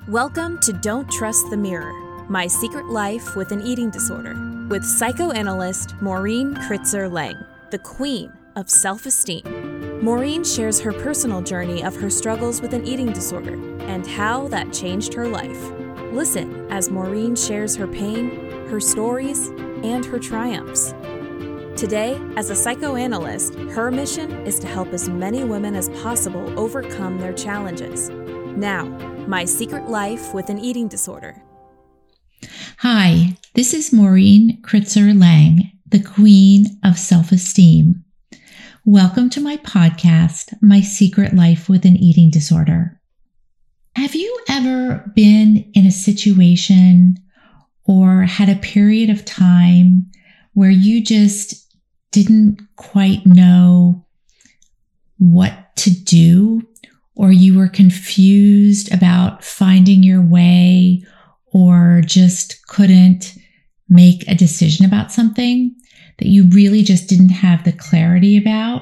Welcome to Don't Trust the Mirror, My Secret Life with an Eating Disorder, with psychoanalyst Maureen Kritzer-Lang, the queen of self-esteem. Maureen shares her personal journey of her struggles with an eating disorder and how that changed her life. Listen as Maureen shares her pain, her stories, and her triumphs. Today, as a psychoanalyst, her mission is to help as many women as possible overcome their challenges. Now, My Secret Life with an Eating Disorder. Hi, this is Maureen Kritzer-Lang, the queen of self-esteem. Welcome to my podcast, My Secret Life with an Eating Disorder. Have you ever been in a situation or had a period of time where you just didn't quite know what to do, or you were confused about finding your way, or just couldn't make a decision about something that you really just didn't have the clarity about?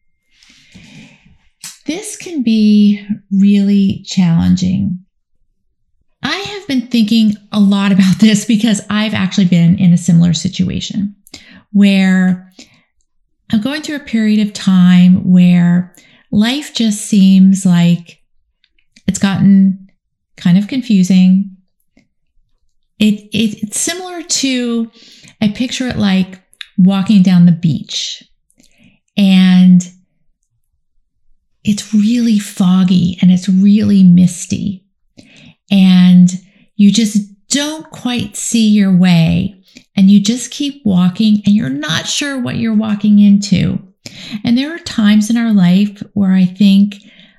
This can be really challenging. I have been thinking a lot about this because I've actually been in a similar situation where I'm going through a period of time where life just seems like it's gotten kind of confusing. It's similar to, I picture it like walking down the beach, and it's really foggy and it's really misty, and you just don't quite see your way, and you just keep walking and you're not sure what you're walking into. And there are times in our life where I think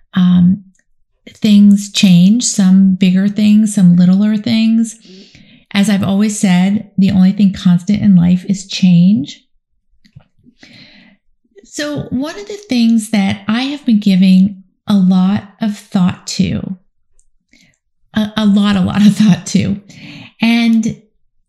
things change, some bigger things, some littler things. As I've always said, the only thing constant in life is change. So one of the things that I have been giving a lot of thought to, a lot of thought to, and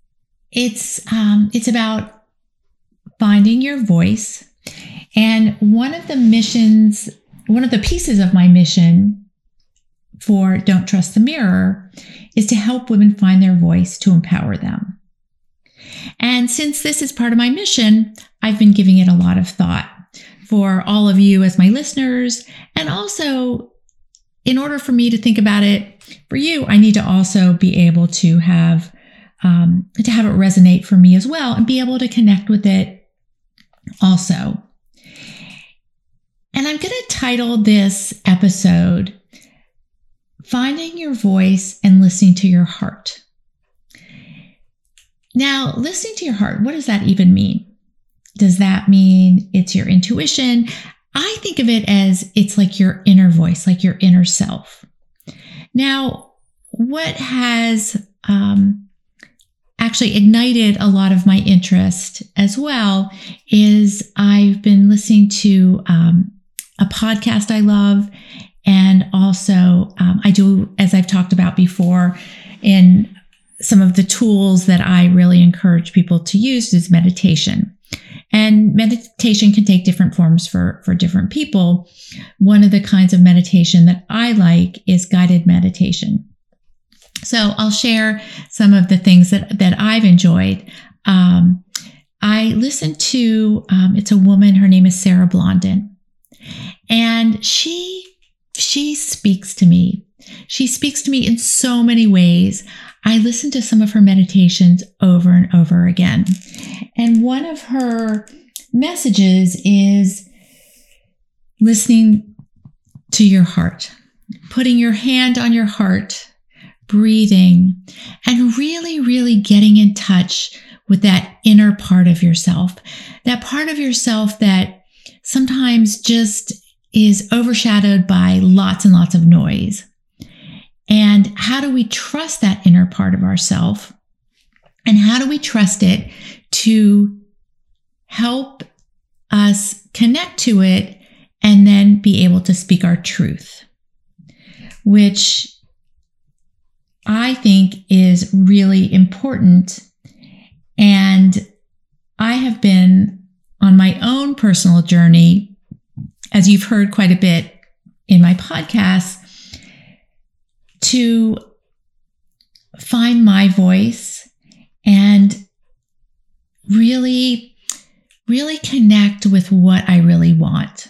it's about finding your voice. And one of the pieces of my mission for Don't Trust the Mirror is to help women find their voice to empower them. And since this is part of my mission, I've been giving it a lot of thought for all of you as my listeners. And also, in order for me to think about it for you, I need to also be able to have it resonate for me as well and be able to connect with it also. And I'm going to title this episode, Finding Your Voice and Listening to Your Heart. Now, listening to your heart, what does that even mean? Does that mean it's your intuition? I think of it as it's like your inner voice, like your inner self. Now, what has actually ignited a lot of my interest as well is I've been listening to a podcast I love, and also I do, as I've talked about before, in some of the tools that I really encourage people to use is meditation. And meditation can take different forms for different people. One of the kinds of meditation that I like is guided meditation. So I'll share some of the things that I've enjoyed. I listened to, it's a woman, her name is Sarah Blondin, and she speaks to me. She speaks to me in so many ways. I listen to some of her meditations over and over again. And one of her messages is listening to your heart, putting your hand on your heart, breathing, and really, really getting in touch with that inner part of yourself, that part of yourself that sometimes just is overshadowed by lots and lots of noise. And how do we trust that inner part of ourselves? And how do we trust it to help us connect to it and then be able to speak our truth, which I think is really important. And I have been on my own personal journey, as you've heard quite a bit in my podcast, to find my voice and really connect with what I really want.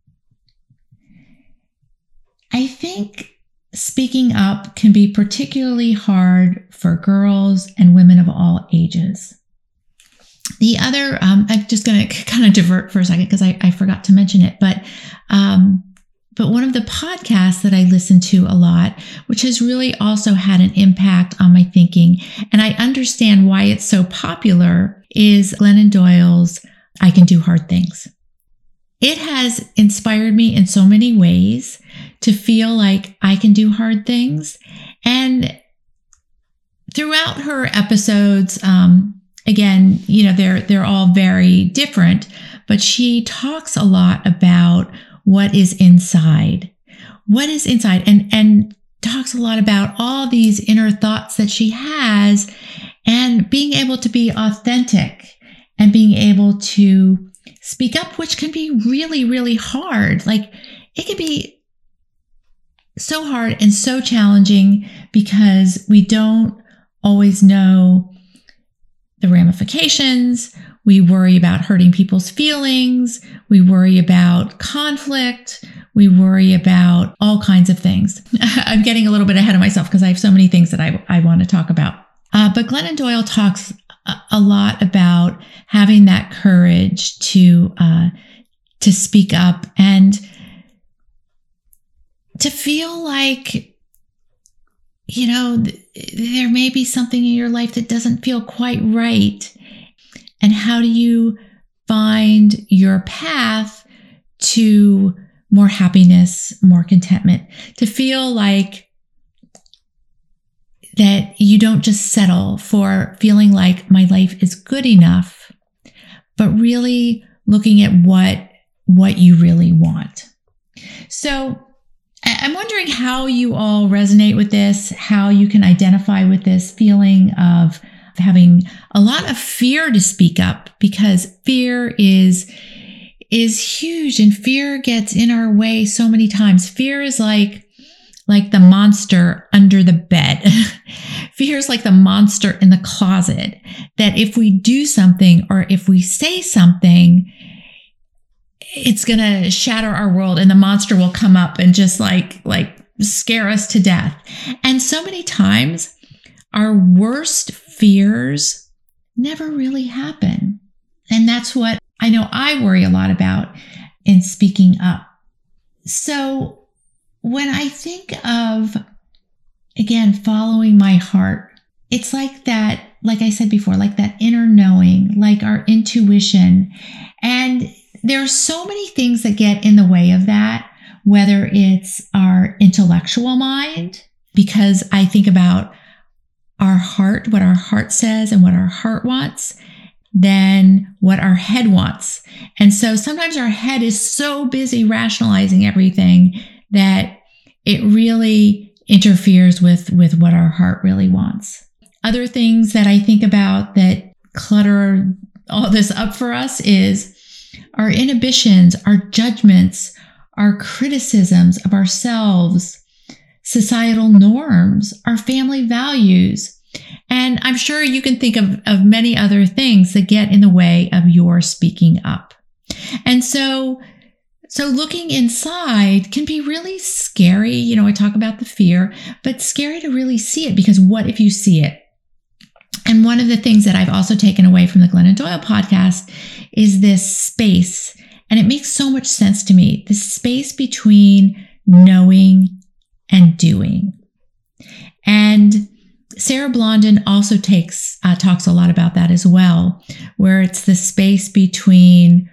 I think speaking up can be particularly hard for girls and women of all ages. The other, I'm just going to kind of divert for a second because I forgot to mention it, but one of the podcasts that I listen to a lot, which has really also had an impact on my thinking, and I understand why it's so popular, is Glennon Doyle's I Can Do Hard Things. It has inspired me in so many ways to feel like I can do hard things. And throughout her episodes, again, they're all very different, but she talks a lot about what is inside, and talks a lot about all these inner thoughts that she has, and being able to be authentic and being able to speak up, which can be really, really hard. Like, it can be so hard and so challenging because we don't always know the ramifications. We worry about hurting people's feelings. We worry about conflict. We worry about all kinds of things. I'm getting a little bit ahead of myself because I have so many things that I want to talk about. But Glennon Doyle talks a lot about having that courage to speak up and to feel like, there may be something in your life that doesn't feel quite right. And how do you find your path to more happiness, more contentment, to feel like that you don't just settle for feeling like my life is good enough, but really looking at what you really want. So I'm wondering how you all resonate with this, how you can identify with this feeling of having a lot of fear to speak up, because fear is huge and fear gets in our way so many times. Fear is like the monster under the bed. Fear is like the monster in the closet, that if we do something or if we say something, it's going to shatter our world and the monster will come up and just like scare us to death. And so many times our worst fears never really happen. And that's what I know I worry a lot about in speaking up. So when I think of, again, following my heart, it's like that, like I said before, like that inner knowing, like our intuition. And there are so many things that get in the way of that, whether it's our intellectual mind, because I think about our heart, what our heart says and what our heart wants, than what our head wants. And so sometimes our head is so busy rationalizing everything that it really interferes with what our heart really wants. Other things that I think about that clutter all this up for us is our inhibitions, our judgments, our criticisms of ourselves, societal norms, our family values. And I'm sure you can think of many other things that get in the way of your speaking up. And so looking inside can be really scary. I talk about the fear, but scary to really see it, because what if you see it? And one of the things that I've also taken away from the Glennon Doyle podcast is this space. And it makes so much sense to me, this space between knowing and doing. And Sarah Blondin also talks a lot about that as well, where it's the space between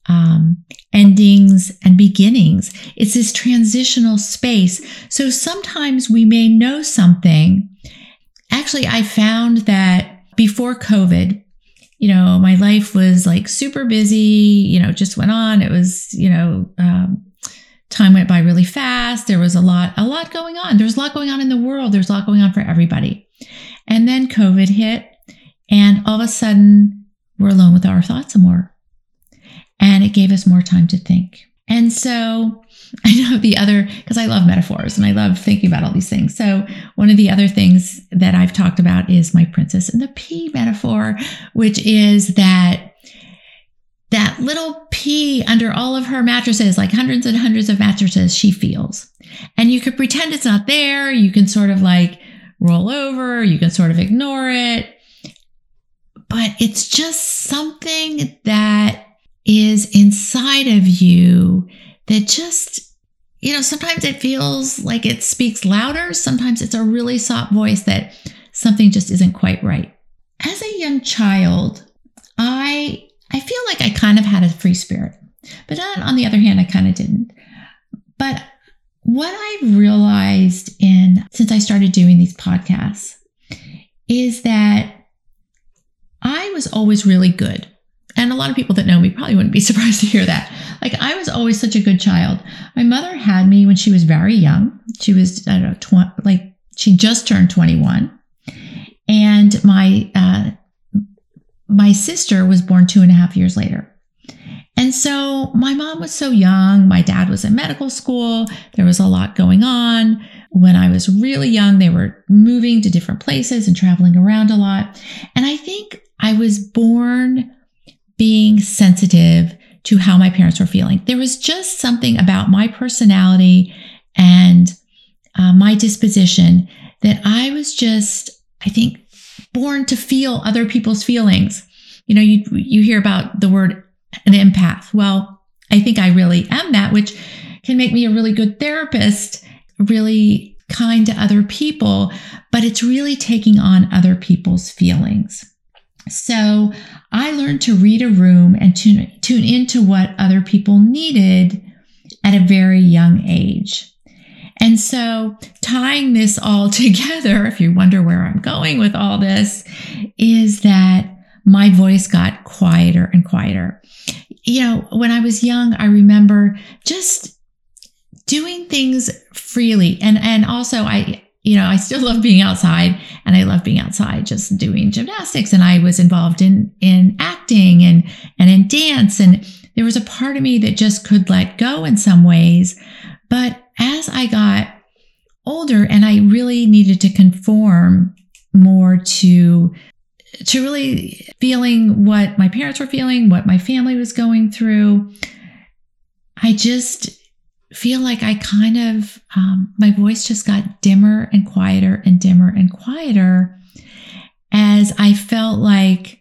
endings and beginnings. It's this transitional space. So sometimes we may know something. Actually, I found that before COVID, my life was like super busy, just went on. It was, time went by really fast. There was a lot going on. There was a lot going on in the world. There's a lot going on for everybody. And then COVID hit, and all of a sudden we're alone with our thoughts some more. And it gave us more time to think. And so I know because I love metaphors and I love thinking about all these things. So one of the other things that I've talked about is my Princess and the Pea metaphor, which is that little pea under all of her mattresses, like hundreds and hundreds of mattresses, she feels. And you could pretend it's not there. You can sort of like roll over. You can sort of ignore it. But it's just something that is inside of you that just, sometimes it feels like it speaks louder. Sometimes it's a really soft voice that something just isn't quite right. As a young child, I feel like I kind of had a free spirit, but then on the other hand, I kind of didn't. But what I've realized since I started doing these podcasts is that I was always really good. And a lot of people that know me probably wouldn't be surprised to hear that. Like, I was always such a good child. My mother had me when she was very young. She was, I don't know, she just turned 21. And my sister was born 2.5 years later. And so my mom was so young. My dad was in medical school. There was a lot going on. When I was really young, they were moving to different places and traveling around a lot. And I think I was born being sensitive to how my parents were feeling. There was just something about my personality and my disposition that I was just, I think, born to feel other people's feelings. You hear about the word an empath. Well, I think I really am that, which can make me a really good therapist, really kind to other people, but it's really taking on other people's feelings. So I learned to read a room and tune into what other people needed at a very young age. And so tying this all together, if you wonder where I'm going with all this, is that my voice got quieter and quieter. When I was young, I remember just doing things freely. And also I still love being outside, and I love being outside just doing gymnastics. And I was involved in acting and in dance. And there was a part of me that just could let go in some ways. But as I got older and I really needed to conform more to really feeling what my parents were feeling, what my family was going through, I just feel like I kind of, my voice just got dimmer and quieter and dimmer and quieter as I felt like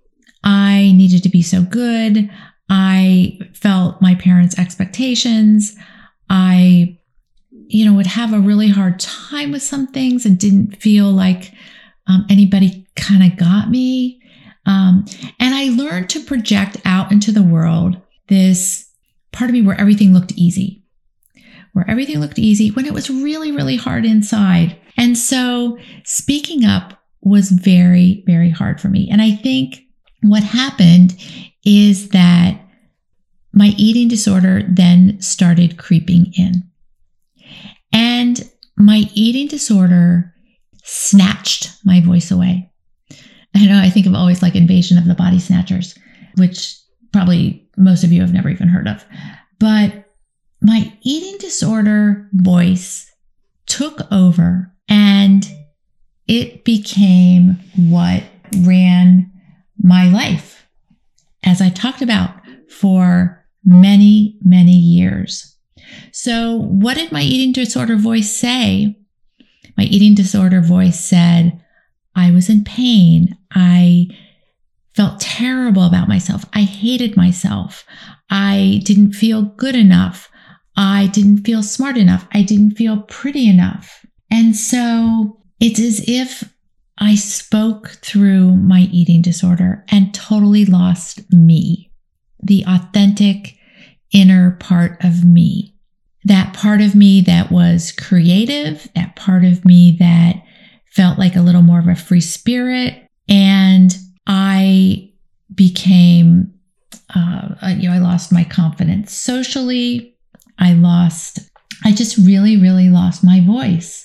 I needed to be so good. I felt my parents' expectations. I, would have a really hard time with some things and didn't feel like anybody kind of got me. And I learned to project out into the world this part of me where everything looked easy. When it was really, really hard inside. And so speaking up was very, very hard for me. And I think what happened is that my eating disorder then started creeping in. And my eating disorder snatched my voice away. I think of always like Invasion of the Body Snatchers, which probably most of you have never even heard of. But my eating disorder voice took over, and it became what ran my life, as I talked about, for many, many years. So what did my eating disorder voice say? My eating disorder voice said, I was in pain. I felt terrible about myself. I hated myself. I didn't feel good enough. I didn't feel smart enough. I didn't feel pretty enough. And so it's as if I spoke through my eating disorder and totally lost me, the authentic inner part of me. That part of me that was creative, that part of me that felt like a little more of a free spirit. And I became, I lost my confidence socially. I just really, really lost my voice.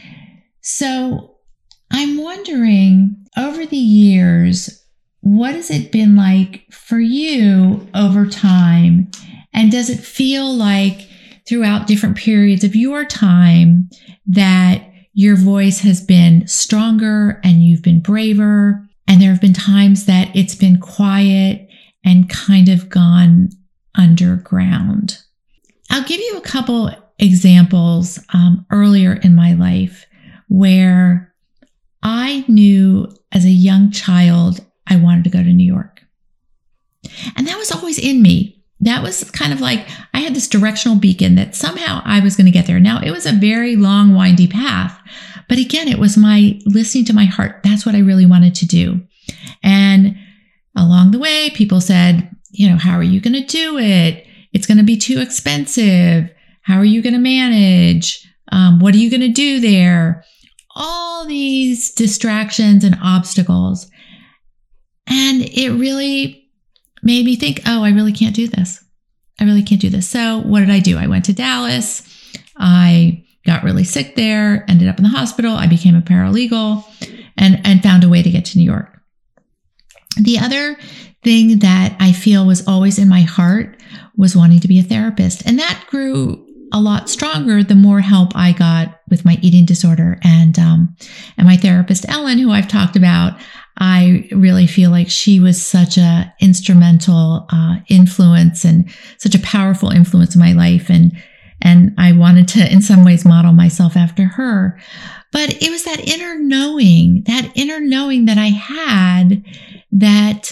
So I'm wondering, over the years, what has it been like for you over time And does it feel like throughout different periods of your time that your voice has been stronger and you've been braver? And there have been times that it's been quiet and kind of gone underground. I'll give you a couple examples earlier in my life where I knew as a young child I wanted to go to New York. And that was always in me. That was kind of like I had this directional beacon that somehow I was going to get there. Now, it was a very long, windy path. But again, it was my listening to my heart. That's what I really wanted to do. And along the way, people said, how are you going to do it? It's going to be too expensive. How are you going to manage? What are you going to do there? All these distractions and obstacles. And it really made me think, I really can't do this. I really can't do this. So what did I do? I went to Dallas. I got really sick there, ended up in the hospital. I became a paralegal and found a way to get to New York. The other thing that I feel was always in my heart was wanting to be a therapist. And that grew a lot stronger the more help I got with my eating disorder. And my therapist, Ellen, who I've talked about, I really feel like she was such a instrumental influence and such a powerful influence in my life. And I wanted to, in some ways, model myself after her. But it was that inner knowing that I had that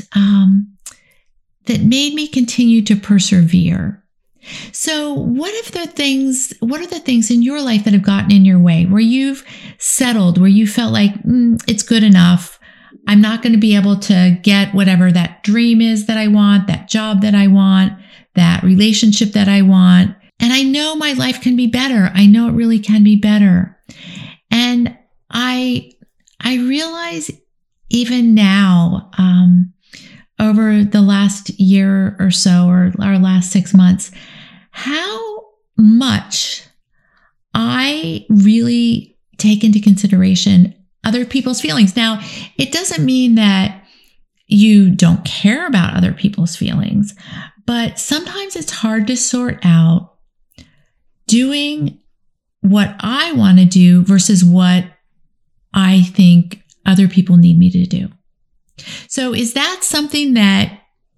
made me continue to persevere. So what are the things in your life that have gotten in your way, where you've settled, where you felt like it's good enough? I'm not going to be able to get whatever that dream is that I want, that job that I want, that relationship that I want. And I know my life can be better. I know it really can be better. And I realize even now, over the last year or so, or our last 6 months, how much I really take into consideration other people's feelings. Now, it doesn't mean that you don't care about other people's feelings, but sometimes it's hard to sort out doing what I want to do versus what I think other people need me to do. So is that something that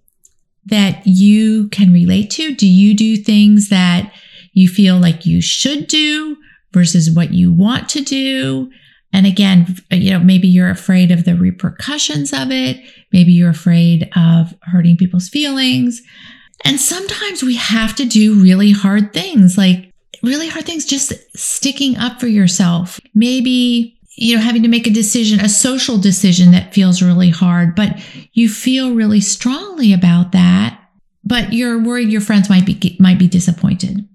you can relate to? Do you do things that you feel like you should do versus what you want to do? And again, maybe you're afraid of the repercussions of it. Maybe you're afraid of hurting people's feelings. And sometimes we have to do really hard things, just sticking up for yourself. Maybe having to make a social decision that feels really hard, but you feel really strongly about that, but you're worried your friends might be disappointed.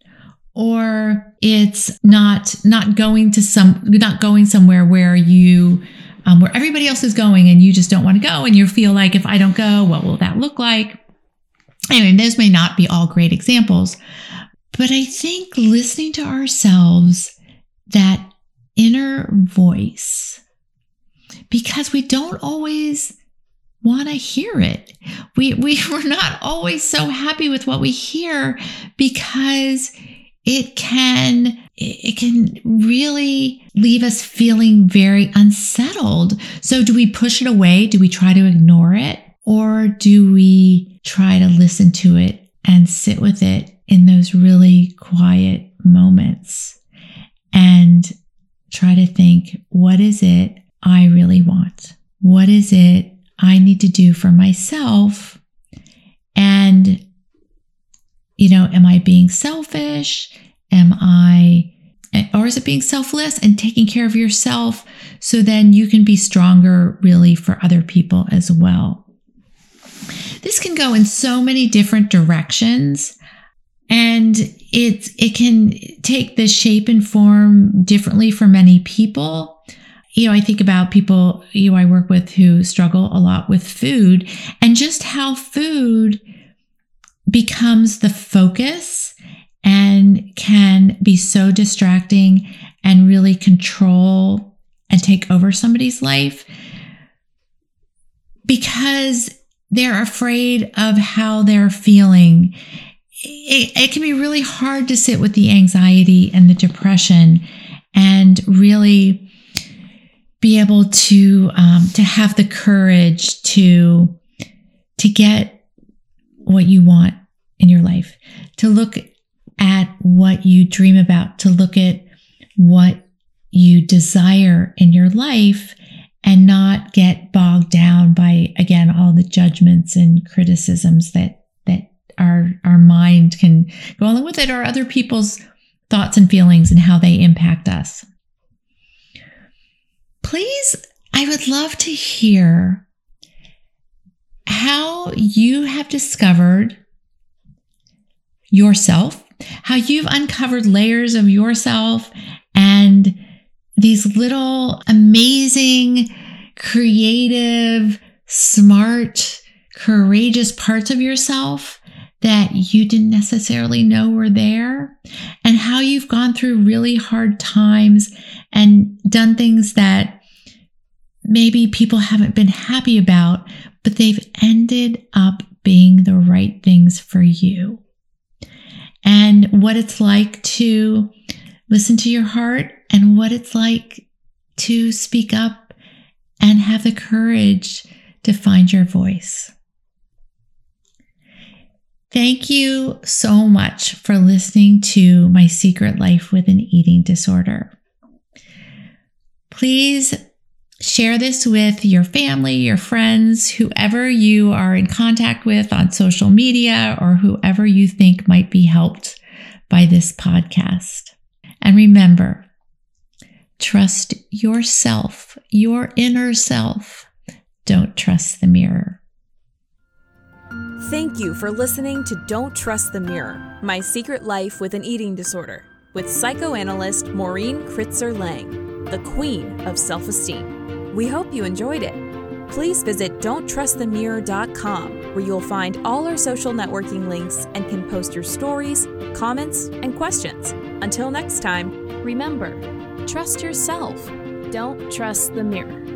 Or it's not going somewhere where where everybody else is going and you just don't want to go, and you feel like, if I don't go, what will that look like? Anyway, those may not be all great examples, but I think listening to ourselves, that inner voice, because we don't always want to hear it. We're not always so happy with what we hear, because it can really leave us feeling very unsettled. So do we push it away? Do we try to ignore it? Or do we try to listen to it and sit with it in those really quiet moments and try to think, what is it I really want? What is it I need to do for myself? And, am I being selfish? Or is it being selfless and taking care of yourself so then you can be stronger really for other people as well? This can go in so many different directions, and it can take the shape and form differently for many people. I think about people I work with who struggle a lot with food, and just how food becomes the focus and can be so distracting and really control and take over somebody's life because they're afraid of how they're feeling. it can be really hard to sit with the anxiety and the depression and really be able to have the courage to get what you want in your life, to look at what you dream about, to look at what you desire in your life, and not get bogged down by, again, all the judgments and criticisms that our mind can go along with it, or other people's thoughts and feelings and how they impact us. Please, I would love to hear how you have discovered yourself, how you've uncovered layers of yourself and these little amazing, creative, smart, courageous parts of yourself that you didn't necessarily know were there, and how you've gone through really hard times and done things that maybe people haven't been happy about, but they've ended up being the right things for you. And what it's like to listen to your heart, and what it's like to speak up and have the courage to find your voice. Thank you so much for listening to My Secret Life with an Eating Disorder. Please share this with your family, your friends, whoever you are in contact with on social media, or whoever you think might be helped by this podcast. And remember, trust yourself, your inner self. Don't trust the mirror. Thank you for listening to Don't Trust the Mirror, My Secret Life with an Eating Disorder, with psychoanalyst Maureen Kritzer-Lang, the queen of self-esteem. We hope you enjoyed it. Please visit don'ttrustthemirror.com, where you'll find all our social networking links and can post your stories, comments, and questions. Until next time, remember, trust yourself. Don't trust the mirror.